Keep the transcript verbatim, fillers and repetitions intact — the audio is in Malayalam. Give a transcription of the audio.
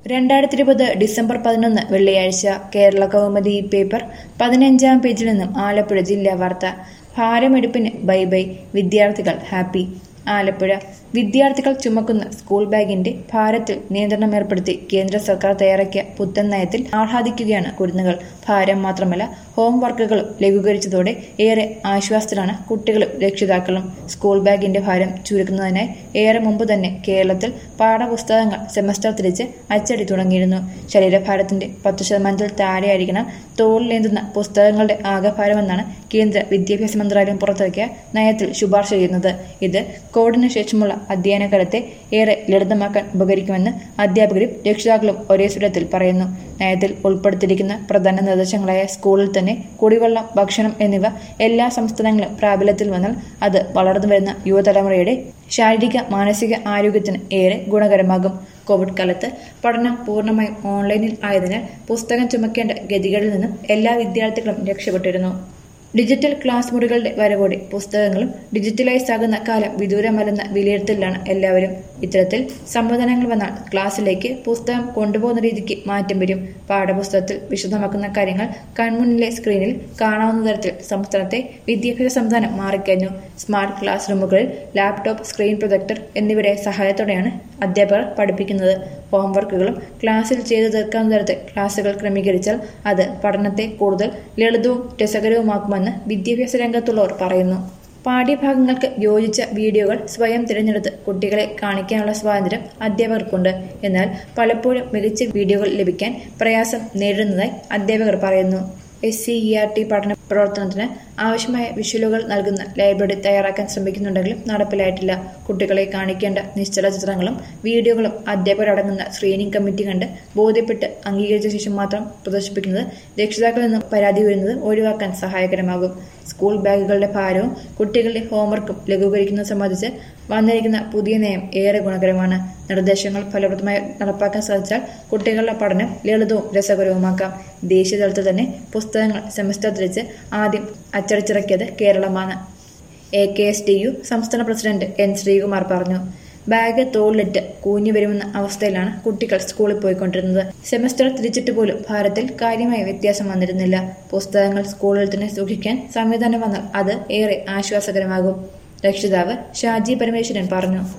രണ്ടായിരത്തി ഇരുപത് ഡിസംബർ പതിനൊന്ന് വെള്ളിയാഴ്ച കേരള കൗമുദി പേപ്പർ പതിനഞ്ചാം പേജിൽ നിന്നും ആലപ്പുഴ ജില്ലാ വാർത്ത. ഭാരമെടുപ്പിന് ബൈ ബൈ, വിദ്യാർത്ഥികൾ ഹാപ്പി. ആലപ്പുഴ വിദ്യാർത്ഥികൾ ചുമക്കുന്ന സ്കൂൾ ബാഗിന്റെ ഭാരത്തിൽ നിയന്ത്രണം ഏർപ്പെടുത്തി കേന്ദ്ര സർക്കാർ തയ്യാറാക്കിയ പുത്തൻ നയത്തിൽ ആഹ്ലാദിക്കുകയാണ് കുരുന്നുകൾ. ഭാരം മാത്രമല്ല, ഹോം വർക്കുകളും ലഘൂകരിച്ചതോടെ ഏറെ ആശ്വാസത്തിലാണ് കുട്ടികളും രക്ഷിതാക്കളും. സ്കൂൾ ബാഗിന്റെ ഭാരം ചുരുക്കുന്നതിനായി ഏറെ മുമ്പ് തന്നെ കേരളത്തിൽ പാഠപുസ്തകങ്ങൾ സെമസ്റ്റർ തിരിച്ച് അച്ചടി തുടങ്ങിയിരുന്നു. ശരീരഭാരത്തിന്റെ പത്ത് ശതമാനത്തിൽ താഴെയായിരിക്കണം തോളിലേന്തുന്ന പുസ്തകങ്ങളുടെ ആകെഭാരമെന്നാണ് കേന്ദ്ര വിദ്യാഭ്യാസ മന്ത്രാലയം പുറത്തിറക്കിയ നയത്തിൽ ശുപാർശ ചെയ്യുന്നത്. ഇത് കോവിഡിന് ശേഷമുള്ള അധ്യയന കാലത്തെ ഏറെ ലളിതമാക്കാൻ ഉപകരിക്കുമെന്ന് അധ്യാപകരും രക്ഷിതാക്കളും ഒരേ സ്വരത്തിൽ പറയുന്നു. നയത്തിൽ ഉൾപ്പെടുത്തിയിരിക്കുന്ന പ്രധാന നിർദ്ദേശങ്ങളായ സ്കൂളിൽ തന്നെ കുടിവെള്ളം, ഭക്ഷണം എന്നിവ എല്ലാ സംസ്ഥാനങ്ങളും പ്രാബല്യത്തിൽ വന്നാൽ അത് വളർന്നു വരുന്ന യുവതലമുറയുടെ ശാരീരിക മാനസിക ആരോഗ്യത്തിന് ഏറെ ഗുണകരമാകും. കോവിഡ് കാലത്ത് പഠനം പൂർണ്ണമായും ഓൺലൈനിൽ ആയതിനാൽ പുസ്തകം ചുമക്കേണ്ട ഗതികളിൽ നിന്നും എല്ലാ വിദ്യാർത്ഥികളും രക്ഷപ്പെട്ടിരുന്നു. ഡിജിറ്റൽ ക്ലാസ് മുറികളുടെ വരവോടെ പുസ്തകങ്ങളും ഡിജിറ്റലൈസ് ആകുന്ന കാലം വിദൂരമല്ലെന്ന വിലയിരുത്തലിലാണ് എല്ലാവരും. ഇത്തരത്തിൽ സംവിധാനങ്ങൾ വന്നാൽ ക്ലാസ്സിലേക്ക് പുസ്തകം കൊണ്ടുപോകുന്ന രീതിക്ക് മാറ്റം വരും. പാഠപുസ്തകത്തിൽ വിശദമാക്കുന്ന കാര്യങ്ങൾ കൺമുന്നിലെ സ്ക്രീനിൽ കാണാവുന്ന തരത്തിൽ സംസ്ഥാനത്തെ വിദ്യാഭ്യാസ സംവിധാനം മാറിക്കഴിഞ്ഞു. സ്മാർട്ട് ക്ലാസ് റൂമുകളിൽ ലാപ്ടോപ്പ്, സ്ക്രീൻ പ്രൊജക്ടർ എന്നിവയുടെ സഹായത്തോടെയാണ് അധ്യാപകർ പഠിപ്പിക്കുന്നത്. ഹോംവർക്കുകളും ക്ലാസ്സിൽ ചെയ്തു തീർക്കാവുന്ന തരത്തിൽ ക്ലാസുകൾ ക്രമീകരിച്ചാൽ അത് പഠനത്തെ കൂടുതൽ ലളിതവും രസകരവുമാക്കുമെന്ന് വിദ്യാഭ്യാസ രംഗത്തുള്ളവർ പറയുന്നു. പാഠ്യഭാഗങ്ങൾക്ക് യോജിച്ച വീഡിയോകൾ സ്വയം തിരഞ്ഞെടുത്ത് കുട്ടികളെ കാണിക്കാനുള്ള സ്വാതന്ത്ര്യം അധ്യാപകർക്കുണ്ട്. എന്നാൽ പലപ്പോഴും മികച്ച വീഡിയോകൾ ലഭിക്കാൻ പ്രയാസം നേരിടുന്നതായി അധ്യാപകർ പറയുന്നു. S C E R T പഠന പ്രവർത്തനത്തിന് ആവശ്യമായ വിഷ്വലുകൾ നൽകുന്ന ലൈബ്രറി തയ്യാറാക്കാൻ ശ്രമിക്കുന്നുണ്ടെങ്കിലും നടപ്പിലായിട്ടില്ല. കുട്ടികളെ കാണിക്കേണ്ട നിശ്ചല ചിത്രങ്ങളും വീഡിയോകളും അധ്യാപകരടങ്ങുന്ന സ്ക്രീനിംഗ് കമ്മിറ്റി കണ്ട് ബോധ്യപ്പെട്ട് അംഗീകരിച്ച ശേഷം മാത്രം പ്രദർശിപ്പിക്കുന്നത് രക്ഷിതാക്കളിൽ നിന്നും പരാതി വരുന്നത് ഒഴിവാക്കാൻ സഹായകരമാകും. സ്കൂൾ ബാഗുകളുടെ ഭാരവും കുട്ടികളുടെ ഹോംവർക്കും ലഘൂകരിക്കുന്നത് സംബന്ധിച്ച് വന്നിരിക്കുന്ന പുതിയ നയം ഏറെ ഗുണകരമാണ്. നിർദ്ദേശങ്ങൾ ഫലപ്രദമായി നടപ്പാക്കാൻ സാധിച്ചാൽ കുട്ടികളുടെ പഠനം ലളിതവും രസകരവുമാക്കാം. ദേശീയ തലത്തിൽ തന്നെ പുസ്തകങ്ങൾ സെമസ്റ്റർ തിരിച്ച് ആദ്യം അച്ചടിച്ചിറക്കിയത് കേരളമാണ്. A K S T U സംസ്ഥാന പ്രസിഡന്റ് എൻ ശ്രീകുമാർ പറഞ്ഞു. ബാഗ് തോളിലിട്ട് കൂഞ്ഞു വരുമെന്ന അവസ്ഥയിലാണ് കുട്ടികൾ സ്കൂളിൽ പോയിക്കൊണ്ടിരുന്നത്. സെമസ്റ്റർ തിരിച്ചിട്ട് പോലും ഭാരത്തിൽ കാര്യമായ വ്യത്യാസം വന്നിരുന്നില്ല. പുസ്തകങ്ങൾ സ്കൂളിൽ തന്നെ സൂക്ഷിക്കാൻ സംവിധാനം വന്നാൽ അത് ഏറെ ആശ്വാസകരമാകും. രക്ഷിതാവ് ഷാജി പരമേശ്വരൻ പറഞ്ഞു.